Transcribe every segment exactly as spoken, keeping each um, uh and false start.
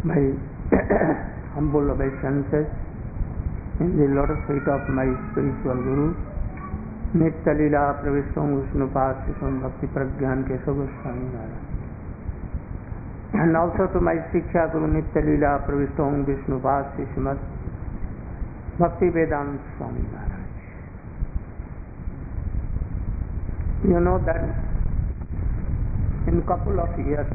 My humble obeisances in the lotus feet of my spiritual Guru, Nitya Leela Pravishtam Vishnupad Sisham Bhakti Pragyan Keshav Goswami Maharaj. And also to my Shiksha Guru Nitya Leela Pravishtam Vishnupad Sishmat Bhakti Vedanta Swami Maharaj. You know that in couple of years,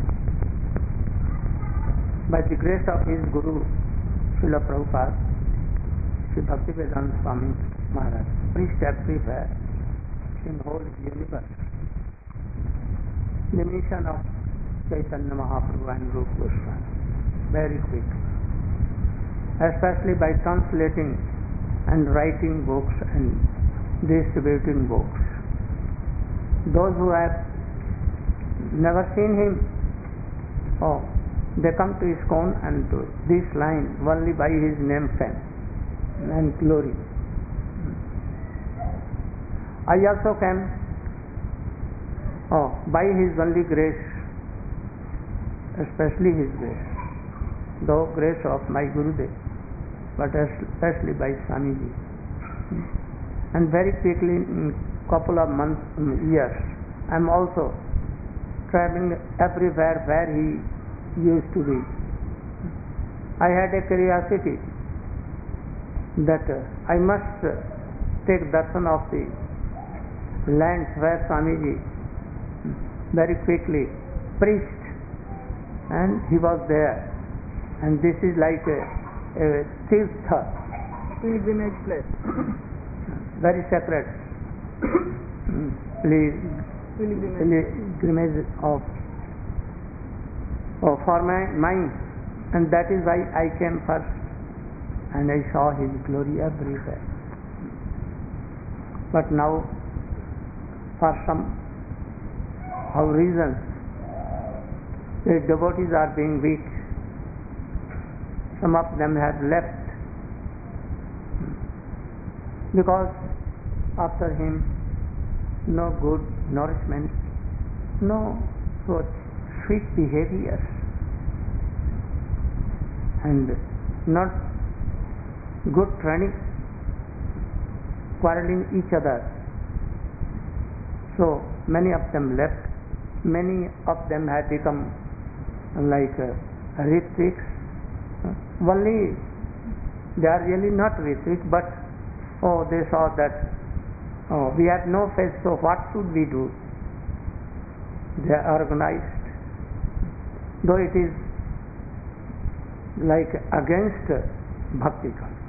by the grace of his Guru Srila Prabhupada, Sri Bhakti Vedanta Swami Maharaj preached everywhere in whole universe the mission of Chaitanya Mahaprabhu and Rupa Goswami very quickly, especially by translating and writing books and distributing books. Those who have never seen him, oh, they come to ISKCON and to this line only by his name, fame and glory. I also came oh, by his only grace, especially his grace, though grace of my Gurudev, but especially by Swamiji. And very quickly, in couple of months, years, I am also traveling everywhere where he used to be. I had a curiosity that uh, I must uh, take darshan of the lands where Swamiji very quickly preached, and he was there, and this is like a, a tirtha, pilgrimage place, very sacred please pilgrimage of Oh, for my mind, and that is why I came first, and I saw his glory everywhere. But now, for some how reasons, the devotees are being weak. Some of them have left because after him, no good nourishment, no good sweet behavior, and not good training, quarreling each other. So many of them left. Many of them have become like uh, Ritvik. Only they are really not Ritvik, but oh, they saw that oh, we have no faith, so what should we do? They are organized, though it is like against bhakti cult.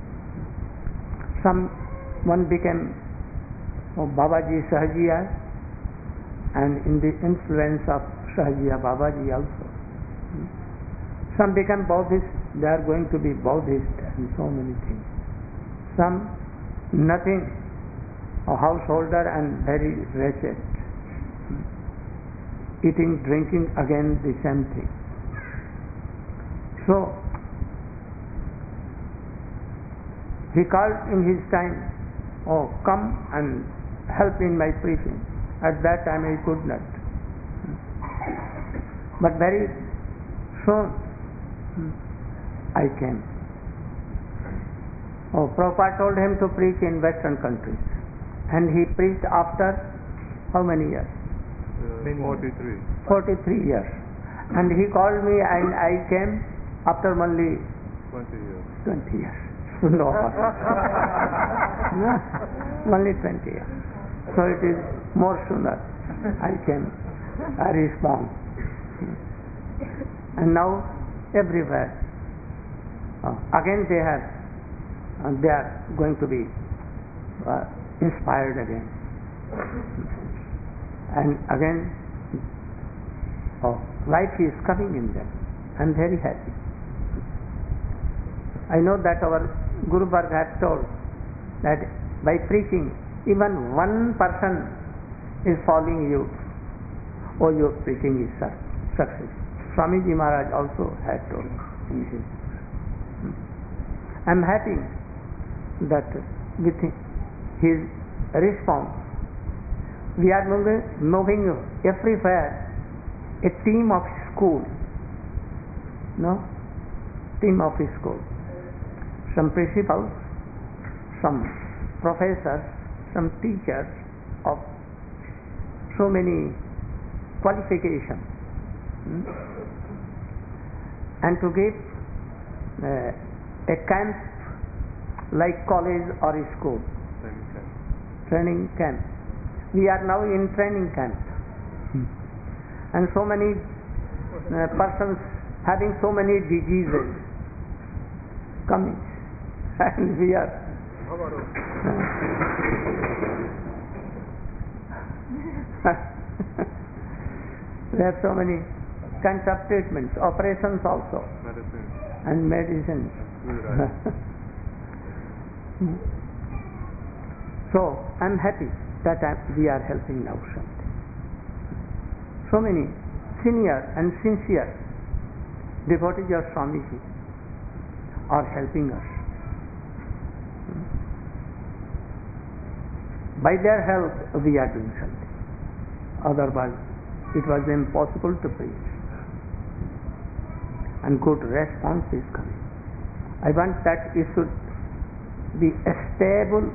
Some one became oh, Babaji Sahajiya, and in the influence of Sahajiya Babaji also. Some become Buddhist, they are going to be Buddhist, and so many things. Some nothing, a householder and very wretched, eating, drinking, again the same thing. So he called in his time, oh, come and help in my preaching. At that time I could not. But very soon I came. Oh, Prabhupada told him to preach in Western countries, and he preached after how many years? Uh, forty-three. forty-three years. And he called me, and I came after only twenty years. twenty years. No. No, only twenty years. So it is more sooner. I came, I respond. And now everywhere, uh, again they have, uh, they are going to be uh, inspired again. And again, oh, life is coming in them. I am very happy. I know that our Guru Varga has told that by preaching, even one person is following you, or your preaching is success. Swamiji Maharaj also had told in his. I am happy that with his response, we are moving everywhere a team of school No? Team of school. Some principals, some professors, some teachers of so many qualifications. Hmm? And to give uh, a camp like college or school. Training camp. Training camp. We are now in training camp. Hmm. And so many uh, persons having so many diseases coming. And we are there are so many kinds of treatments, operations also, Medicine. and medicines. Right. So I'm happy that I, we are helping now something. So many senior and sincere devotees of Swamiji are helping us. By their help we are doing something. Otherwise it was impossible to preach. And good response is coming. I want that it should be a stable,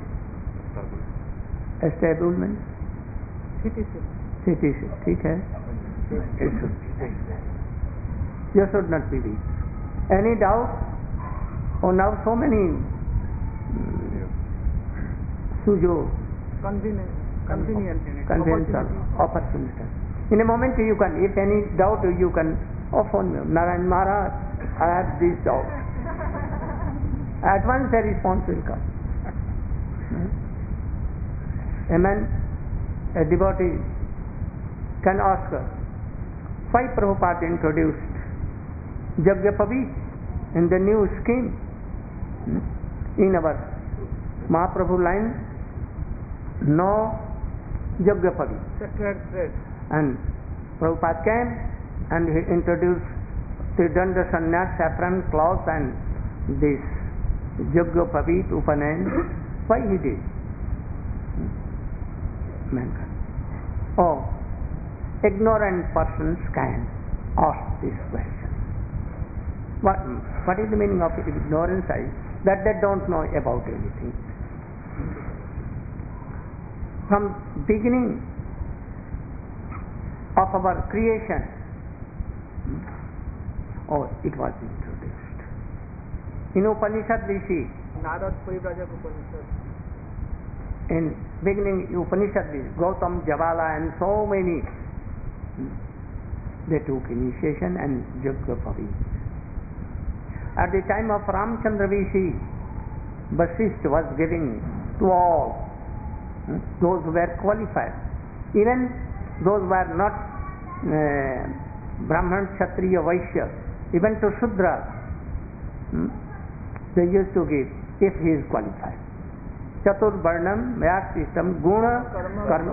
a stable means Citizen. citizen, ठीक है? It should be like that. You should not be weak. Any doubt? Oh, now so many sujo, Convenient. Convenient. conventional opportunities. In a moment you can, if any doubt you can, oh phone me, Narayan Maharaj, I have this doubt. At once the response will come. A man, a devotee can ask, why Prabhupada introduced Yajnapavi in the new scheme in our Mahaprabhu line? No Yajnapavi. Sacred thread. And Prabhupada came and he introduced Tridanda Sannyas, saffron cloth and this Yajnapavi Upanayan. Why he did? Mankind. Oh, ignorant persons can ask this question. What, what is the meaning of ignorance? That they don't know about anything. From beginning of our creation, oh, it was introduced. In Upanishad we see, Narad Parivrajak Upanishad. in beginning Upanishad we see, Gautam, Javala and so many, they took initiation and Yajnapavi. At the time of Ramchandra we see, Vasishtha was giving to all, those who were qualified. Even those who were not uh, Brahman, Kshatriya, Vaishya, even to Shudra, hmm, they used to give if he is qualified. Chatur Varnam, Mayat system, Guna, Karma.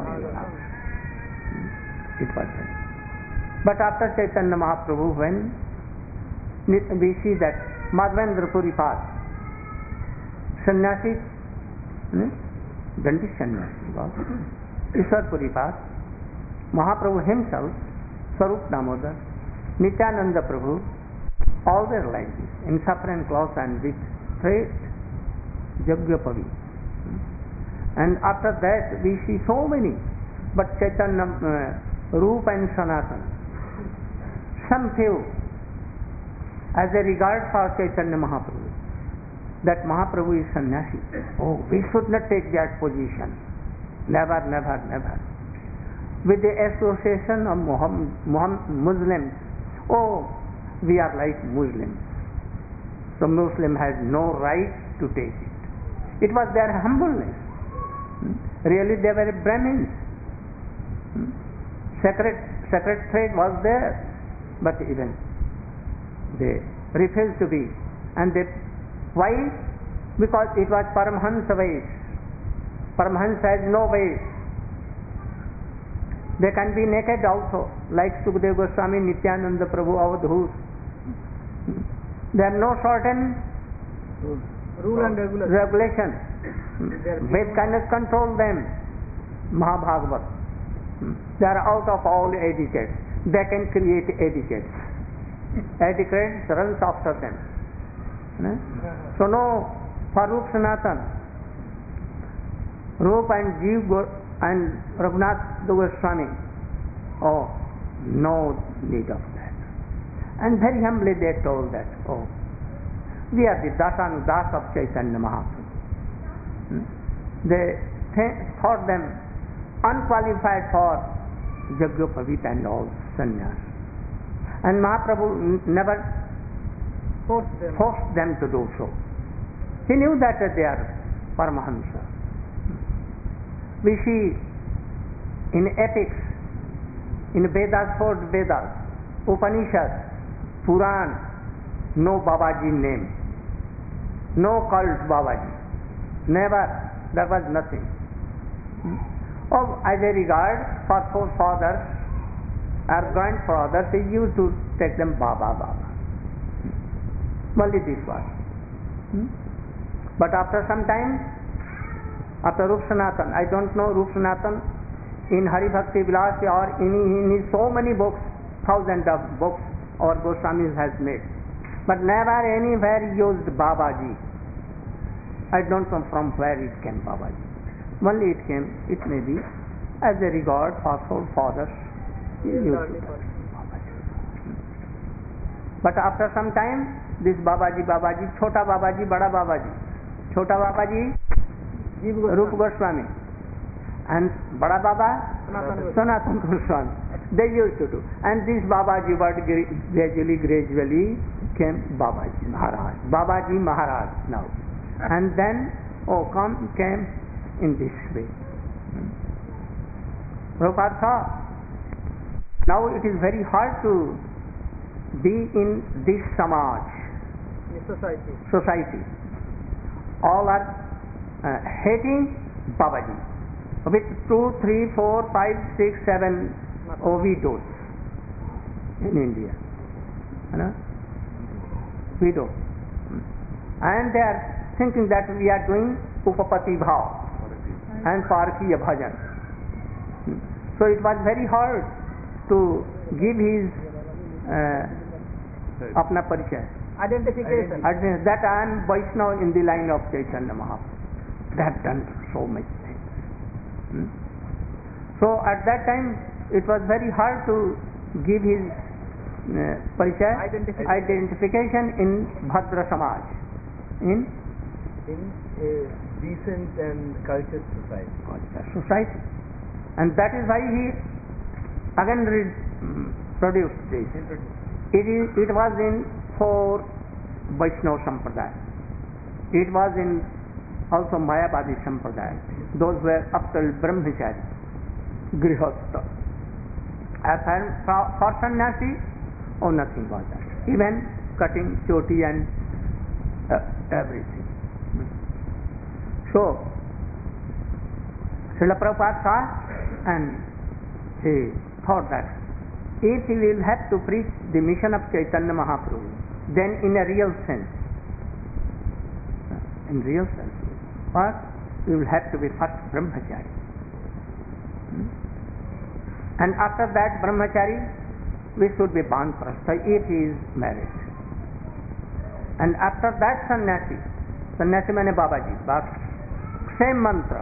It was done. But after Chaitanya Mahaprabhu, when we see that Madhavendra Puripad, sannyasi, hmm? Dandi sannyasi was, Ishwar Puripad, Mahaprabhu himself, Sarup Damodar, Nityananda Prabhu, all their like this, in saffron cloth and with thread, Yajnapavi. And after that we see so many, but Chaitanya, uh, Rupa and Sanatana, some few, as a regard for Chaitanya Mahaprabhu, that Mahaprabhu is sannyasi. Oh, we should not take that position. Never, never, never. With the association of Muhammad, Muhammad, Muslims, oh, we are like Muslims. So Muslim has no right to take it. It was their humbleness. Really they were Brahmins. Sacred, sacred thread was there, but even they refused to be. And they, why? Because it was Paramahansa ways. Paramahansa has no ways. They can be naked also, like Sukadeva Goswami, Nityananda Prabhu, Avadhut. There are no certain Rule and regulation. regulation. Ved cannot control them. Mahabhagavat. They are out of all etiquette. They can create etiquette. etiquette runs after them. Eh? So no, for Rup Sanatan, Rup and Jeev Go- and Raghunath Goswami, oh, no need of that. And very humbly they told that, oh, we are the Dasanudas of Chaitanya Mahaprabhu. Hmm? They th- thought them unqualified for Yajnopavita and all sannyas. And Mahaprabhu n- never Force them. forced them to do so. He knew that they are Paramahamsa. We see in epics, in Vedas, four Vedas, Upanishads, Puran, no Babaji name, no cult Babaji, never, there was nothing. Oh, as a regard for forefathers or grandfathers, he used to take them Baba Baba. Only this was. But after some time, after Rup Sanatan, I don't know Rup Sanatan in Hari Bhakti Vilas or in, in his so many books, thousands of books our Goswamis has made, but never anywhere used Babaji. I don't know from where it came, Babaji. Only it came, it may be, as a regard for forefathers. He used Babaji. But after some time, this Babaji, Babaji, Chota Babaji, Bada Babaji, Chota Babaji, Rup Goswami, and Bada Baba, Sanatan Goswami. They used to do. And this Babaji word gradually, gradually came Babaji Maharaj. Babaji Maharaj now. And then, oh, come, came in this way. Prabhupada thought, now it is very hard to be in this samaj, Society. society. All are uh, hating Babaji with two, three, four, five, six, seven widows in India. You know? Widow. And they are thinking that we are doing Upapati Bhav and Parkiya Bhajan. So it was very hard to give his uh, apna parichay. Identification. Identification. That I am Vaishnava in the line of Chaitanya Mahaprabhu. They have done so much things. Hmm? So at that time it was very hard to give his uh, parichay, Identification. identification in Bhadra Samaj, in in a decent and cultured society. culture, society. And that is why he again re- mm, produced this. It, is, it was in four Vaishnava Sampradaya. It was in also Mayavadi Sampradaya. Those were up till Brahmachari, Grihastha. As for, for sannyasi, oh, nothing was that. Even cutting choti and uh, everything. So, Srila Prabhupada saw and he thought that if he will have to preach the mission of Chaitanya Mahaprabhu, then in a real sense, in real sense, what? We will have to be first Brahmachari. Hmm? And after that Brahmachari, we should be Banprastha if he is married. And after that Sannyasi, Sannyasi means Babaji, but same mantra.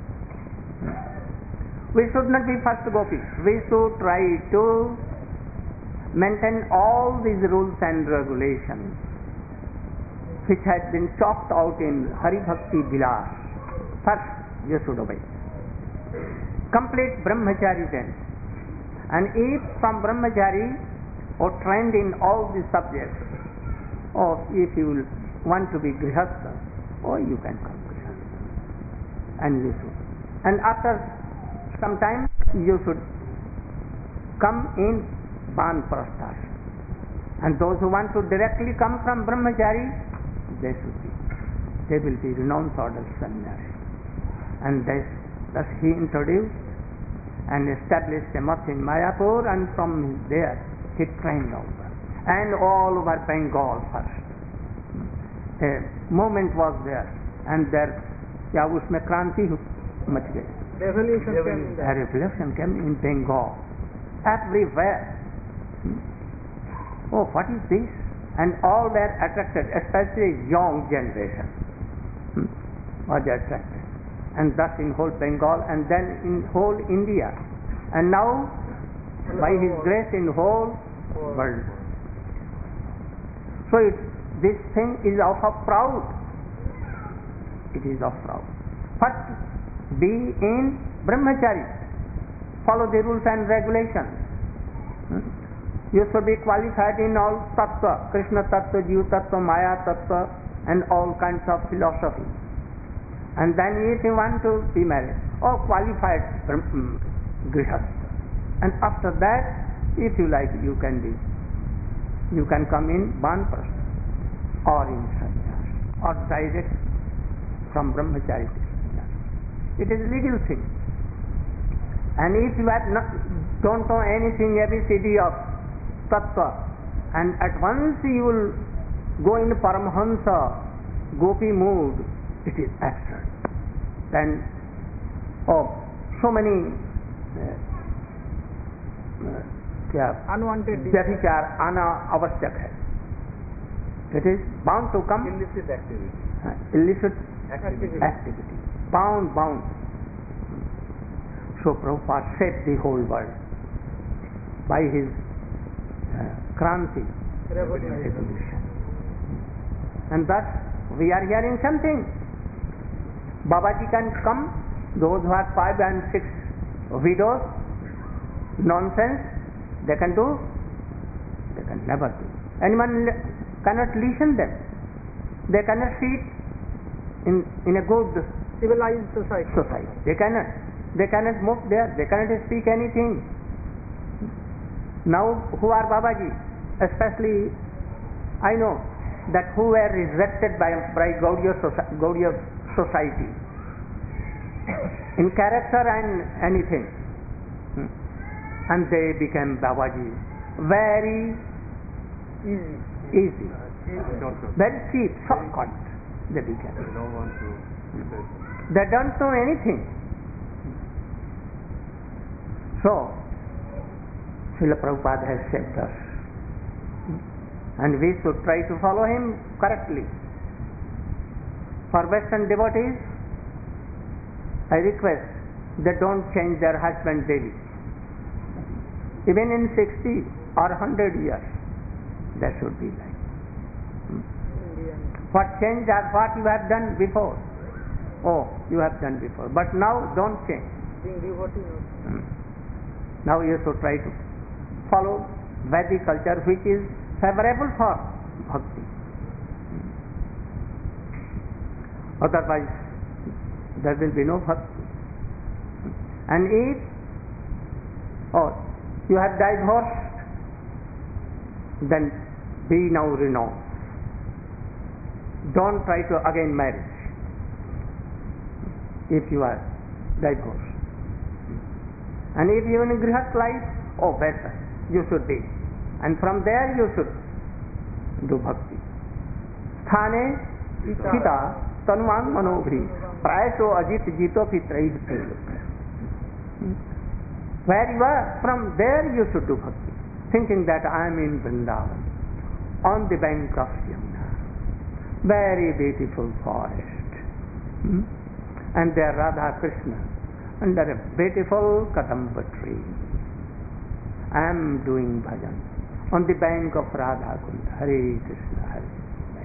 We should not be first gopis. We should try to maintain all these rules and regulations which has been chalked out in Hari Bhakti Vilas. First, you should obey. Complete Brahmachari then. And if from Brahmachari or trained in all these subjects, or if you will want to be Grihastha, or you can come Grihastha. And you should. And after some time, you should come in Banprastha. And those who want to directly come from Brahmachari, they should be. They will be renounced order sannyasi. And thus, thus he introduced and established a mutt in Mayapur, and from there he trained over. And all over Bengal first. A movement was there, and there, क्या उसमें क्रांति much गई. Revolution came in A there. revolution came in Bengal, everywhere. oh, what is this? And all were attracted, especially young generation hmm, was attracted. And thus in whole Bengal and then in whole India. And now, by His grace, in whole world. So it, this thing is of a proud. It is of proud. First, be in brahmachari. Follow the rules and regulations. Hmm? You should be qualified in all tattva, Krishna tattva, Jiva tattva, Maya tattva, and all kinds of philosophy. And then if you want to be married, or qualified um, grihastha. And after that, if you like, you can be, you can come in Banprastha or in sannyas or direct from brahmachari to sannyas. It is a legal thing. And if you have not, don't know anything, A B C D of tattva, and at once you will go in Paramahansa, gopi mood, it is absurd. Then, oh, so many क्या unwanted व्यभिचार आना आवश्यक है. It is bound to come. Illicit activity. Uh, illicit Activity. activity. Bound, bound. So Prabhupada saved the whole world by his uh, Kranti revolution. And thus we are hearing something. Babaji can come, those who have five and six widows, nonsense, they can do, they can never do. Anyone li- cannot listen them. They cannot sit in, in a good civilized society. society. They cannot. They cannot move there. They cannot speak anything. Now, who are Babaji? Especially, I know that who were rejected by, by Gaudiya, soci- Gaudiya society in character and anything. Hmm. And they became Babaji. Very Easy. easy. Shortcut. Very cheap, shortcut they became. They don't want to be patient. They don't know anything. So, Srila Prabhupada has saved us. And we should try to follow him correctly. For Western devotees, I request they don't change their husband daily. Even in sixty or one hundred years, they should be like. Indian. What change or what you have done before? Oh, you have done before. But now don't change. Being devotee. No. Hmm. Now you should try to follow Vedic culture which is favorable for bhakti. Otherwise, there will be no bhakti. And if oh, you have divorced, then be now renounced. Don't try to again marry if you are divorced. And if you are in grihast life, oh better, you should be. And from there you should do bhakti. Sthane Sita Tanvang Manobhri Prayaso Ajit Jito Pitraih. Where you are, from there you should do bhakti. Thinking that I am in Vrindavan, on the bank of Yamuna. Very beautiful forest. Hmm? And there Radha Krishna under a beautiful Kadamba tree. I am doing bhajan on the bank of Radha Kunda. Hare Krishna, Hare Krishna.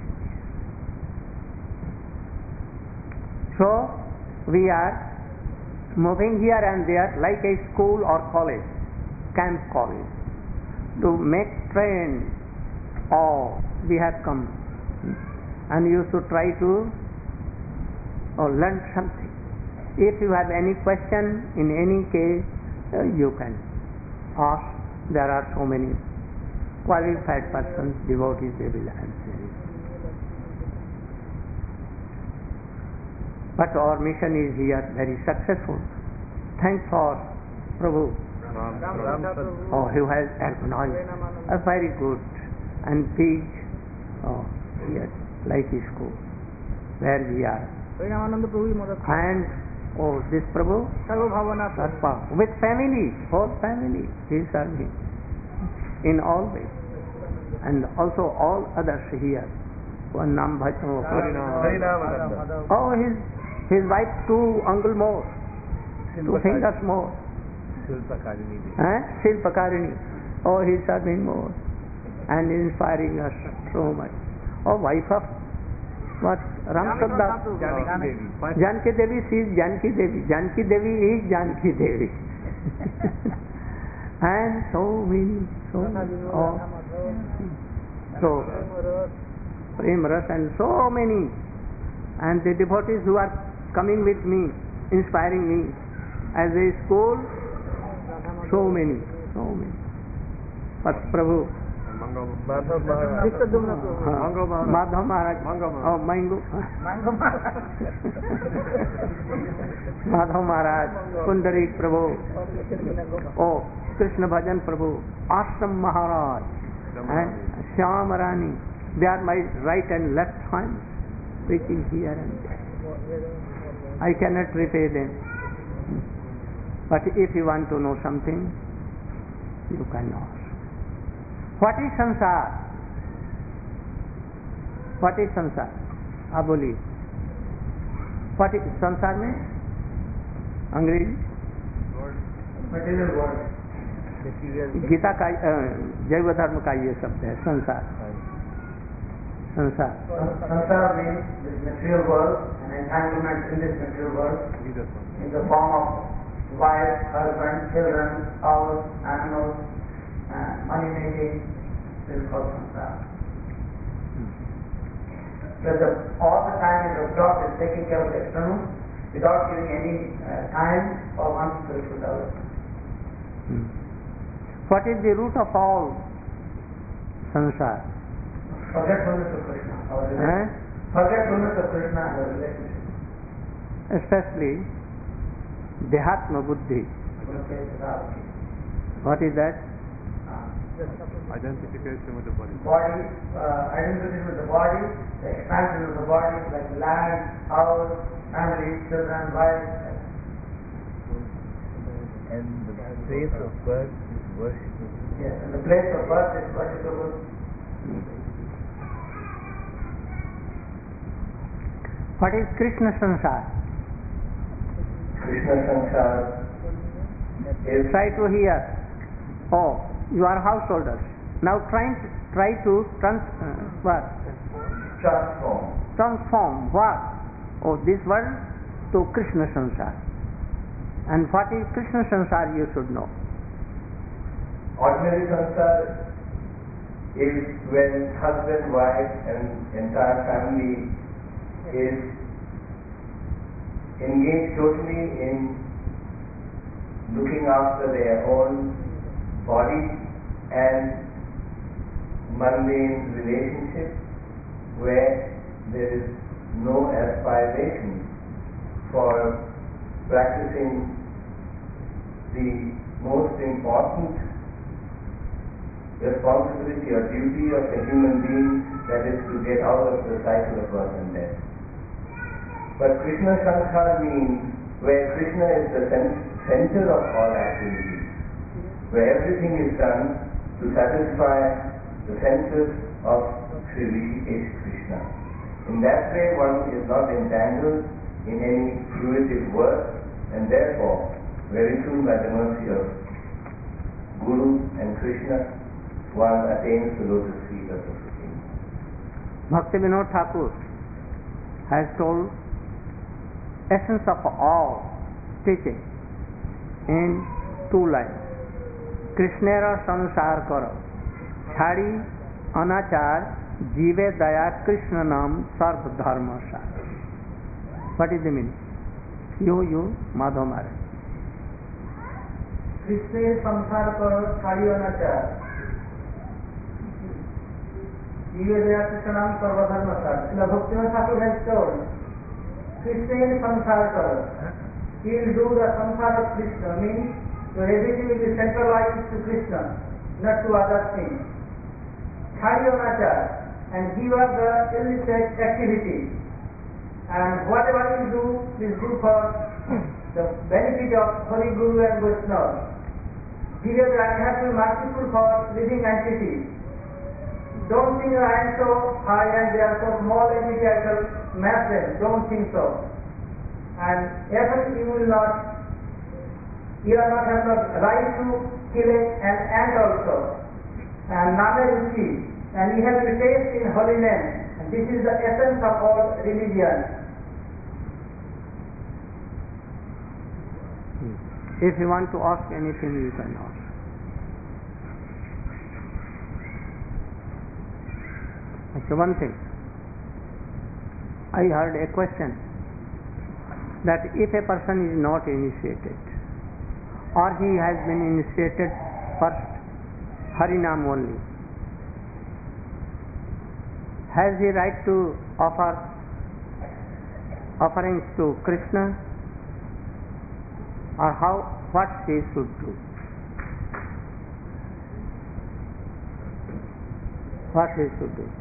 So, we are moving here and there like a school or college, camp college, to make train. Oh, we have come. And you should try to oh, learn something. If you have any question, in any case, uh, you can ask. There are so many qualified persons, devotees, they will answer it. But our mission is here very successful. Thanks for Prabhu, Ram, Ram Ram, Radha Prabhu. oh, who has organized a very good and big oh, here, like school, where we are. Pranamananda Prabhu Madad. And oh, this Prabhu, Sarva Bhavana Prabhu. Sarpa, with family, whole family, he is serving in all ways. and also all others here. One Nam Bhaj, oh, Harinam. Harinamananda. oh, his his wife two uncle more, two fingers more. Shilpakarini. Eh? Shilpakarini. Oh, he is serving more and inspiring us so much. Oh, wife of what? Ramsabdas. Janaki Devi. Janki Devi, she is Janki Devi. Janki Devi is Janki Devi. And so many, so many. Oh. So, Prem Ras and so many. And the devotees who are coming with me, inspiring me as a school, so many, so many. But Prabhu, Mango. Madhav Maharaj. Viswadumna Prabhu. uh, Mango Maharaj. Madhav Maharaj, Mango Maharaj. oh, Mango, Mango Maharaj. Madhav Maharaj, Pundarik Prabhu, oh, Krishna Bhajan Prabhu, Ashram Maharaj, and Shyam Rani. They are my right and left hands, preaching here and there. I cannot repay them. But if you want to know something, you can ask. What is sansar? What is sansar? आप बोलिए. What is संसार में? अंग्रेजी? Material world. Material. Gita का जैव धर्म का ये शब्द है संसार. संसार. Samsara means this material world and entanglement in this material world Jesus one. in the form of wife, husband, children, house, animals, uh, money making. This is called samsara. Because the, all the time is absorbed in taking care of the external without giving any uh, time for one's spiritual development. Hmm. What is the root of all sansar? Forgetfulness of Krishna. Our Eh? relationship. Forgetfulness of Krishna and our relationship. Especially Dehatma Buddhi. Okay, Siddhartha. What is that? Identification with the body. Body, uh, identification with the body, the expansion of the body, like land, house, family, children, wife. And the place of birth is worship. Yes, and the place of birth is worshipable. What is Krishna Sansar? Krishna Sansar is Try to hear. Oh, you are householders. Now try, try to trans, uh, what? transformed. transform what? Oh, this world to Krishna Sansar. And what is Krishna Sansar you should know. Ordinary Sansar is when husband, wife and entire family is engaged totally in looking after their own body and mundane relationships where there is no aspiration for practicing the most important responsibility or duty of a human being, that is to get out of the cycle of birth and death. But Krishna Sankara means where Krishna is the center of all activities, where everything is done to satisfy the senses of Sri Rishikesh Krishna. In that way one is not entangled in any fruitive work, and therefore very soon by the mercy of Guru and Krishna one attains the lotus feet of the Supreme. Bhakti Vinod Thakur has told essence of all teaching in two lines. Krishnera sansar karo, chhadi anachar, jive daya Krishna nam sarv dharma sar. What is the meaning? You, you, Madhav Maharaj. Krishna samsar karo chhadi anachar. Jive daya Krishna nam sarva dharma sar. The Bhaktivinoda Thakur has told Krishna samsar karo. He will do the samsara of Krishna, means your everything will be centralized to Krishna, not to other things. Chhadi and give up the illicit activity. And whatever you do, please do for the benefit of Holy Guru and Vaishnava. Give up, you have to be merciful for living entities. don't think I am so high and they are so small and maybe I shall match them. Don't think so. And even you will not, you are not have the right to kill an ant also. And Name Ruchi, and you have to taste in holiness. And this is the essence of all religion. If you want to ask anything, you can ask. Okay, one thing. I heard a question that if a person is not initiated, or he has been initiated first Harinam only, has he right to offer offerings to Krishna? Or how, what he should do? What he should do?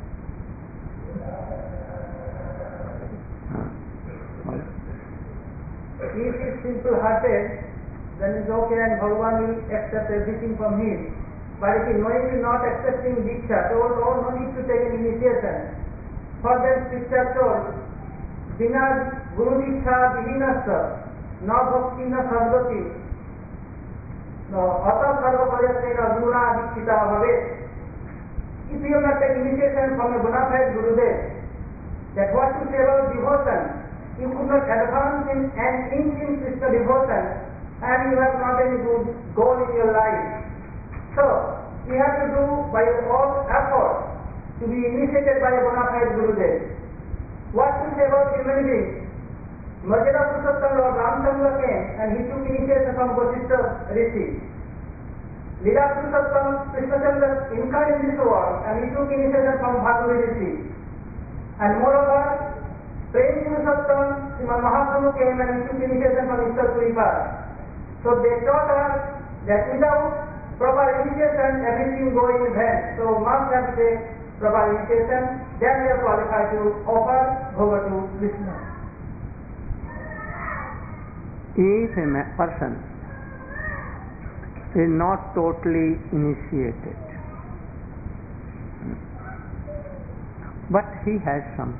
If he is simple-hearted, then it's okay and Bhagavan will accept everything from him. But if he knowingly not accepting Diksha, told, oh, no need to take an initiation. For that scripture told, Bina Guru Diksha Vihinasa, na bhakti na sarvati, no ata sarva prayatena guruna dikshita bhavet. If you have not taken initiation from a bona fide Gurudev, that what to say about devotion, you could not advance in an inch in Krishna devotion, and you have not any good goal in your life. So, you have to do by your own effort to be initiated by a bona fide Gurudev. What to say about human beings? Marjana Purushottam Lord Ramchandra came and he took initiation from Vasishtha Rishi. Lila Purushottam Krishnachandra incarnate in this world and he took initiation from Bhagavad Rishi. And moreover, Prem Purushottam Sriman Mahaprabhu came and he took initiation from Ishtar Puripad. So they taught us that without proper initiation everything goes in vain. So must have the proper initiation, then we are qualified to offer bhoga to Krishna. If a person is not totally initiated, but he has some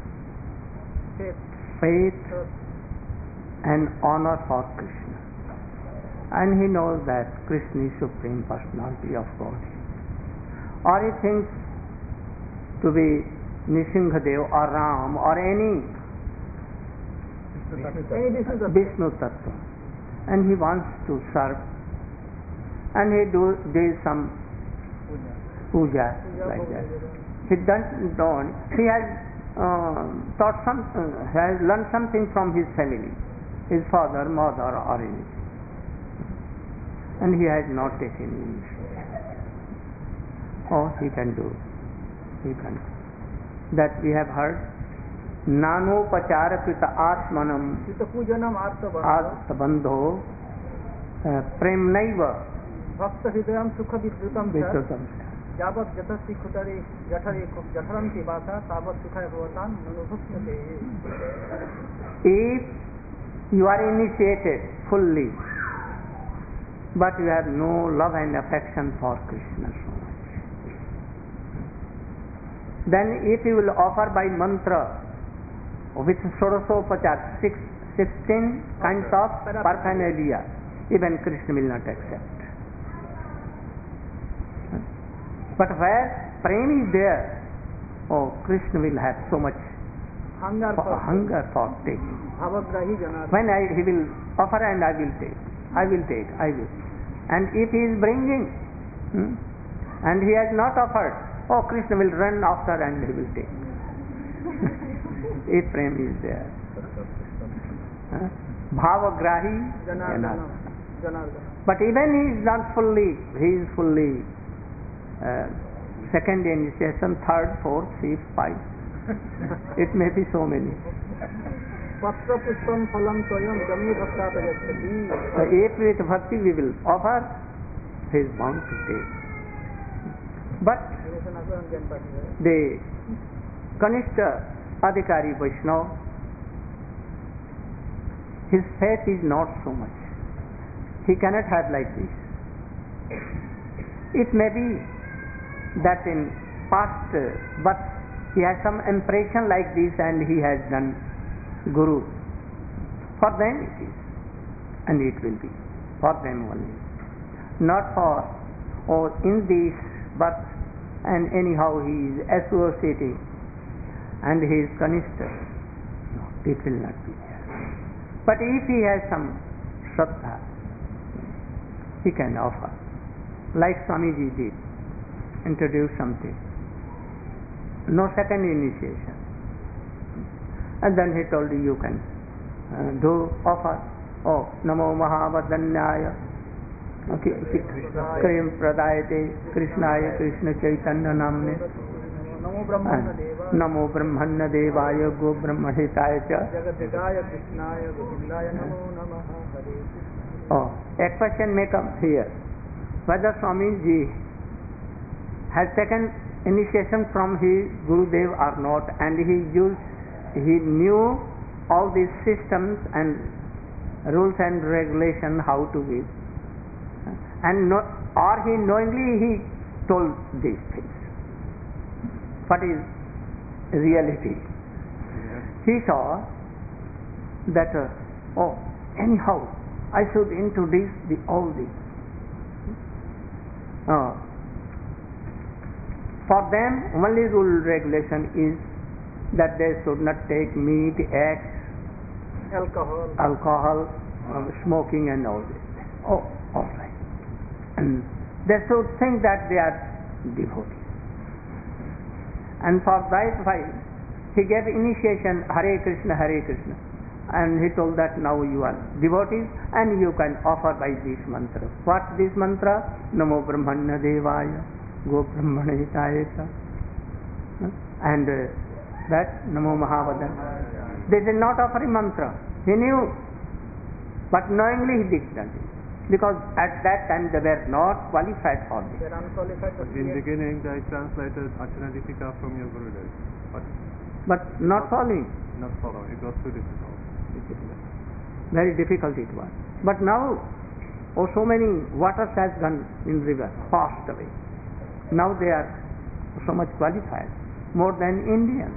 faith and honor for Krishna, and he knows that Krishna is Supreme Personality of Godhead, or he thinks to be Nrsimhadev or Ram or any Vishnu Tattva, and he wants to serve, and he do do some puja like that. He doesn't know. He has uh, taught some, uh, has learned something from his family, his father, mother, or anything, and he has not taken initiative. Oh, he can do. He can. That we have heard. नानोपचारकृत आत्मनम पूजनम आत्मबंधो प्रेमनैव भक्त हृदयम सुख विस्तृतम विस्तृतम यावत् जतस्ति खुटरे जठरे जठरम की भाषा तावत् सुखाय भवतान मनोभुक्ष्यते. If you are initiated fully, but you have no love and affection for Krishna so much, then if you will offer by mantra with Shodasopachar, six, sixteen kinds of paraphernalia, even Krishna will not accept. But where prem is there, oh, Krishna will have so much hunger for, for, hunger for taking. When I, he will offer and I will take, I will take, I will. And if he is bringing, hmm, and he has not offered, oh, Krishna will run after and he will take. If prem is there. Huh? Bhavagrahi Janardana. But even he is not fully, he is fully uh, second initiation, third, fourth, fifth, fifth. It may be so many. So if with bhakti we will offer, he is bound to take. But the Kanishta Adhikari Vaishnava, his faith is not so much. He cannot have like this. It may be that in past uh, birth he has some impression like this and he has done Guru. For them it is, and it will be for them only, not for or in this birth and anyhow he is associating and he is Kanishta. No, it will not be there. But if he has some Shraddha, he can offer, like Swamiji did, introduce something. No second initiation. And then he told you, you can uh, do offer. Oh, Namo Mahavadanyaya Krim Pradayate Krishnaya Krishna Chaitanya Namne Namo Brahmana Deva Namo Brahmana Devaya Go Brahma Hitaya Cha Jagadhikaya Krishnaya Govindaya Namo Namaha Hare. Oh, a question may come here. Whether Swamiji has taken initiation from his Gurudev or not, and he used, he knew all these systems and rules and regulation how to give, and no, or he knowingly he told these things. What is reality? He saw that uh, oh, anyhow I should introduce the, all this. Uh, For them, only rule regulation is that they should not take meat, eggs, Alcohol. alcohol, uh, smoking, and all this. Oh, all right. And they should think that they are devotees. And for that why he gave initiation Hare Krishna, Hare Krishna, and he told that now you are devotees and you can offer by this mantra. What this mantra? Namo Brahmana Devaya Go Brahmana Hitaya Cha, and uh, that Namo Mahavadan. This is not offering mantra. He knew, but knowingly he did that, because at that time they were not qualified for this. They are unqualified to In create. beginning, I translated Archana Deepika from your Gurudev, but But not following. not follow. It was too difficult. Very difficult it was. But now, oh, so many waters has gone in river, passed away. Now they are so much qualified, more than Indians.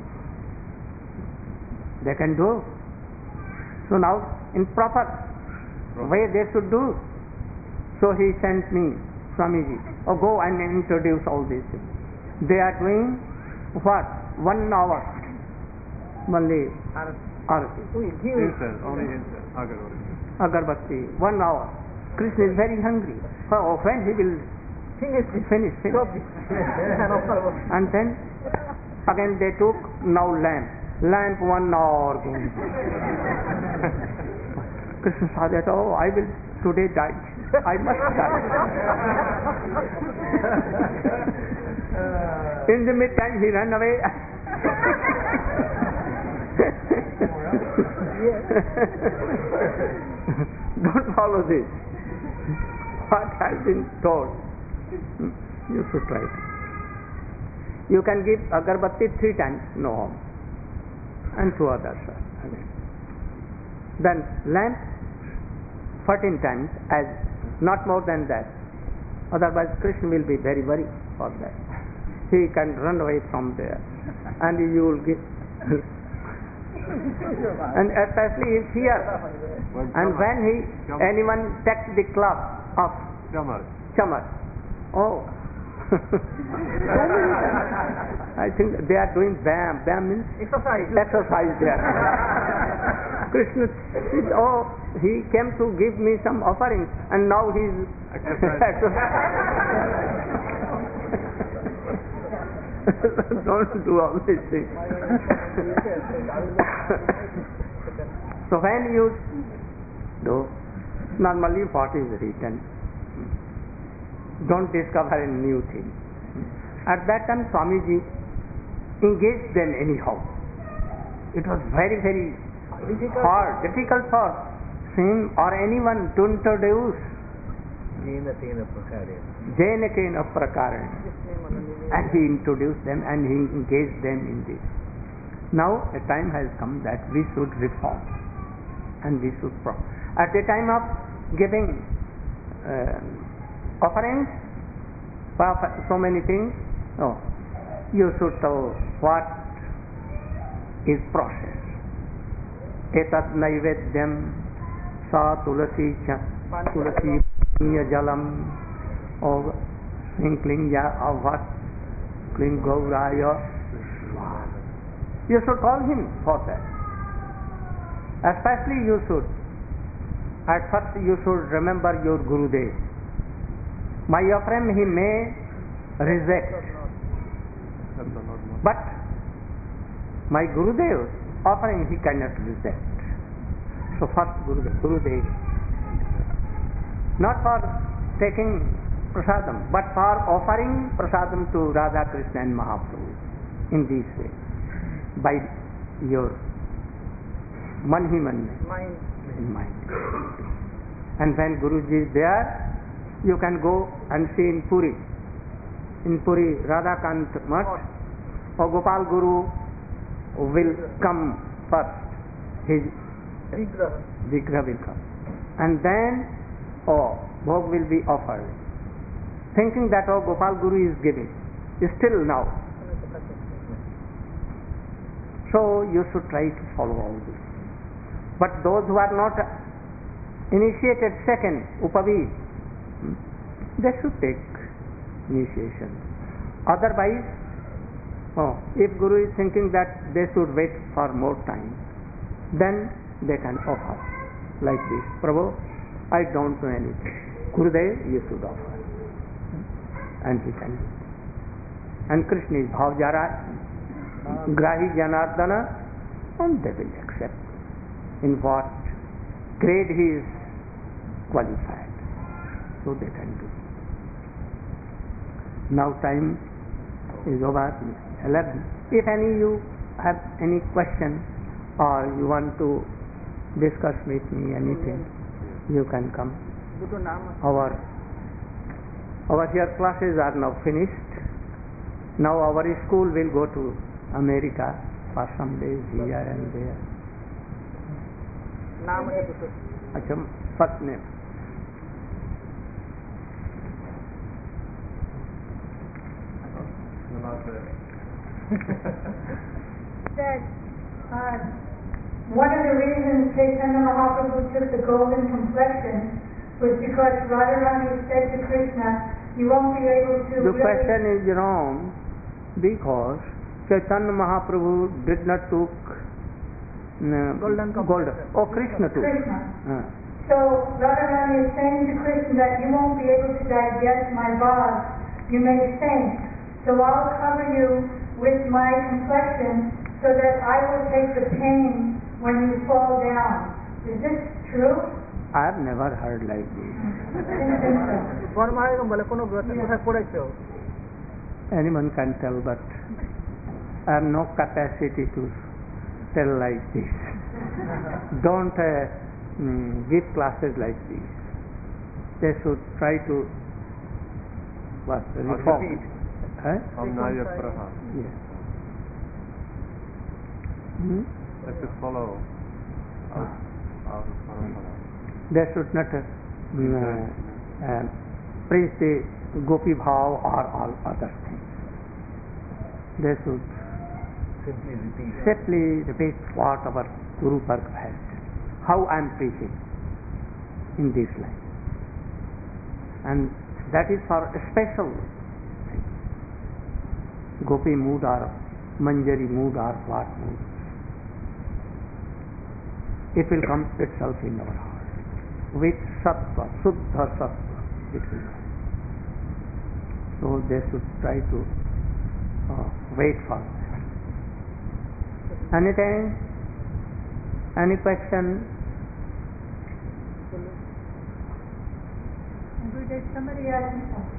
They can do. So now, in proper way they should do. So he sent me, Swamiji, oh, go and introduce all these things. They are doing what? One hour. Only arati. We give it. Incense, only incense, agarwadi. Agarbatti, one hour. Krishna is very hungry. Oh, when he will Finish it. finish, finish. Stop it. And then again they took now lamp. Lamp one hour. Krishna saw that, oh, I will today die. I must die. In the meantime he ran away. Don't follow this. What has been told, you should try it. You can give agarbatti three times, no harm, and two others. Again. Then lamp fourteen times, as not more than that. Otherwise Krishna will be very worried for that. He can run away from there, and you will give. And especially if here, and when he anyone takes the club of Chamar. chamar, oh, I think they are doing bam. Bam means Exercise. exercise there. Krishna said, oh, he came to give me some offerings, and now he is Exercise. Don't do all these things. So when you do, normally what is written, don't discover a new thing. At that time Swamiji engaged them anyhow. It was very, very Difficult. hard, difficult for him or anyone to introduce Jena Tena Prakare. Jaina Kena Prakarana. And he introduced them and he engaged them in this. Now a time has come that we should reform and we should pro. At the time of giving uh, offerings for so many things, no, you should tell what is process. Etat naivedyam sa tulasi cha tulasi jalam, or sprinkling ya or what, cling gauraya. You should call him for that. Especially you should, at first you should remember your Gurudev. My offering he may reject, but my Gurudev offering he cannot reject. So first Gurudev, Gurudev, not for taking prasadam, but for offering prasadam to Radha Krishna and Mahaprabhu in this way, by your man hi man Mind. in mind. And when Guruji is there, you can go and see in Puri. In Puri, Radhakant Mutt or Gopal Guru will come first. His Vigraha. Vigraha will come. And then, oh, Bhog will be offered. Thinking that, oh, Gopal Guru is giving. Still now. So you should try to follow all this. But those who are not initiated second, Upavi, they should take initiation. Otherwise, oh, if Guru is thinking that they should wait for more time, then they can offer like this. Prabhu, I don't know anything. Gurudev, you should offer. And he can. And Krishna is Bhavjara, Grahi Janardana, and they will accept in what grade he is qualified. So they can do. Now time is over, eleven. If any you have any question or you want to discuss with me anything, you can come. Our our here classes are now finished. Now our school will go to America for some days here and there. Achha, first name. Said, uh, one of the reasons Chaitanya Mahaprabhu took the golden complexion was because Radharani said to Krishna, you won't be able to... The really question is wrong because Chaitanya Mahaprabhu did not took uh, Golden golden. Oh, Krishna took. Krishna. Uh. So Radharani is saying to Krishna that you won't be able to digest my vase, you may faint. So I'll cover you with my complexion so that I will take the pain when you fall down. Is this true? I have never heard like this. Anyone can tell, but I have no capacity to tell like this. Don't uh, mm, give classes like this. They should try to what reform. Huh? Amnaya Praha. Yes. Hmm? Let us follow our, our parampara. They should not uh, mm, uh, praise the Gopi Bhav or all other things. They should Simply repeat. simply repeat what our Guru Varga has said. How I am preaching in this life. And that is for a special thing. Gopi mood or Manjari mood or what mood. It will come itself in our heart. With sattva, suddha sattva, it will come. So they should try to uh, wait for that. Anything? Any question? Did somebody ask me something?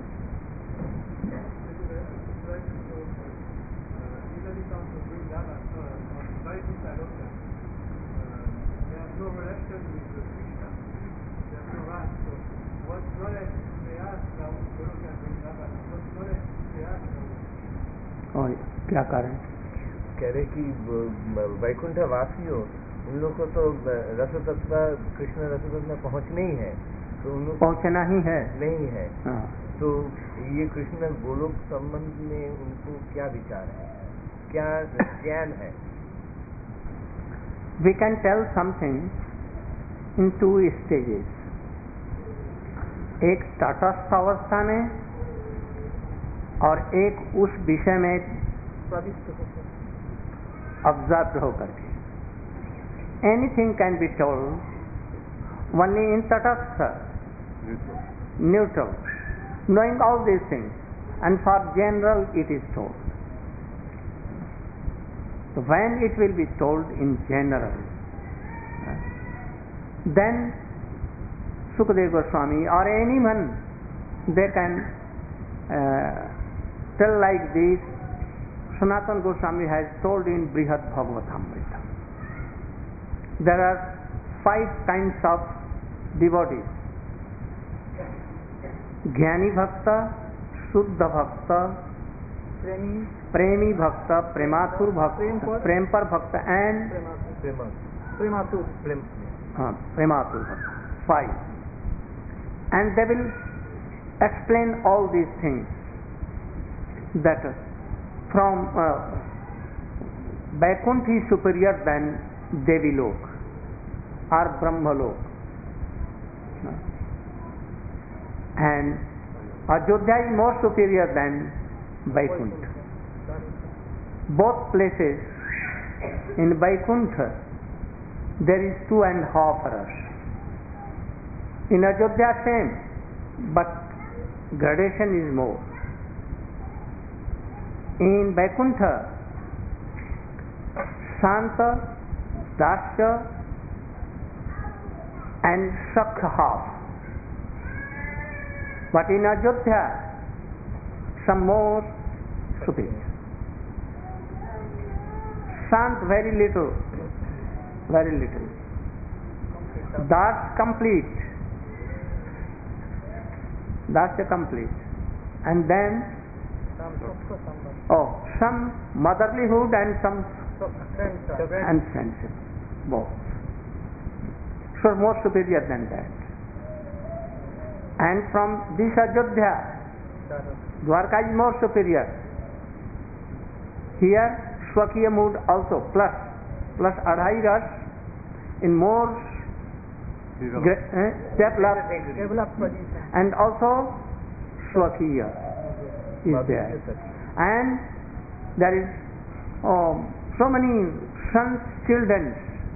और क्या कारण? कह रहे कि वैकुंठ वासियों उन लोग को तो रस तत्व कृष्ण रस तत्व में पहुंचना ही है, तो उन लोग पहुंचना ही है नहीं है। हाँ। तो ये कृष्ण गोलोक संबंध में उनको क्या विचार है, क्या ज्ञान है? We can tell something in two stages. एक तटस्थ अवस्था में और एक उस विषय में ऑब्जर्व होकर के. Anything can be told only in tatastha, neutral, knowing all these things, and for general it is told. So when it will be told in general, then Sukadeva Goswami or anyone, they can uh, tell like this. Sanatana Goswami has told in Brihad Bhagavatamrita. There are five kinds of devotees: Jnani Bhakta, Shuddha Bhakta, Premi Bhakta, Prematur Bhakta, Prempar Bhakta, and Prematur. uh, Prematur Bhakta. Five. And they will explain all these things, that from uh, Vaikuntha is superior than Devi Lok or Brahma Lok, and Ajodhya is more superior than Vaikuntha. Both places in Vaikuntha there is two and a half hours. In Ajodhya same, but gradation is more. In Vaikuntha, Shanta, Dasya and Sakha half. But in Ajodhya, some more superior. Sant very little, very little. Das complete. Dasya complete. And then, oh, some motherlyhood and some and friendship, both. So more superior than that. And from this Ajodhya, Dwarka is more superior. Here, Swakiya mood also plus, plus Adhai Ras in more developed, eh, developed, and also Swakiya is there. And there is oh, so many sons, children,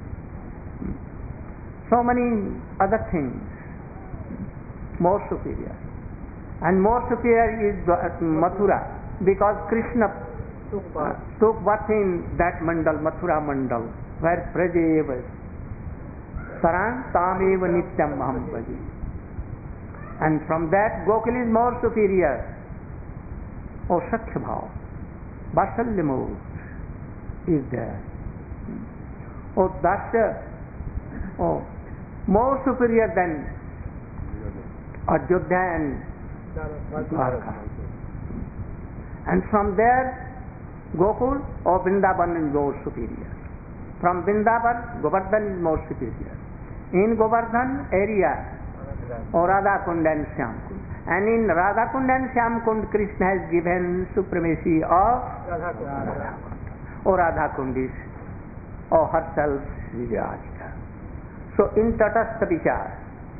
so many other things, more superior. And more superior is Mathura, because Krishna uh, took birth in that mandal, Mathura mandal, where Prajayeva Saran Tameva Nityam Maham Bhaji. And from that Gokul is more superior. Oh, Sakhya Bhav, Vasalya mood is there. Oh, Dasya, oh, more superior than Ajodhya and Dwarka. And from there, Gokul or Vrindavan is more superior. From Vrindavan, Govardhan is more superior. In Govardhan area, or Radha Kund and Shyam Kund. And in Radha Kund and Shyam Kund, Krishna has given supremacy of Radha Kund. Or Radha Kund is, or herself Vijayajika. So in Tatastha Vichar.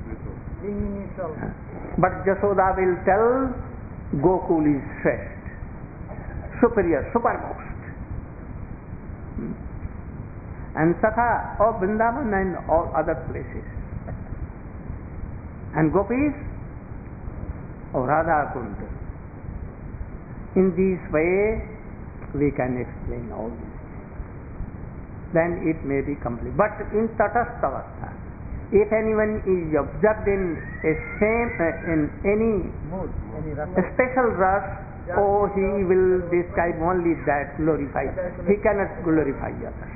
But Jasoda will tell Gokul is first, superior, supermost. And Sakha of Vrindavan and all other places. And Gopis of Radha Kund. In this way we can explain all these things. Then it may be complete. But in Tatastha Avastha, if anyone is observed in a same, uh, in any mood, a special rush, oh, he will describe only that, glorify. He cannot glorify others.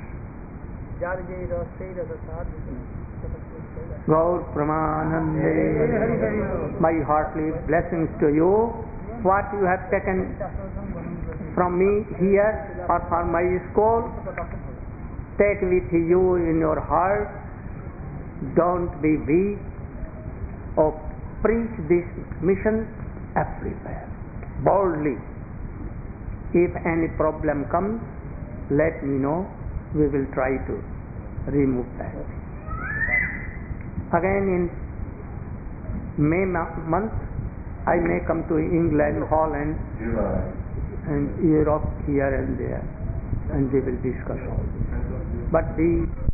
Gaur Pramanande, my heartily blessings to you. What you have taken from me here or from my school, take with you in your heart. Don't be weak. Oh, preach this mission everywhere, boldly. If any problem comes, let me know, we will try to remove that. Again in May month, I may come to England, Holland, and Europe, here and there, and we will discuss all this. But the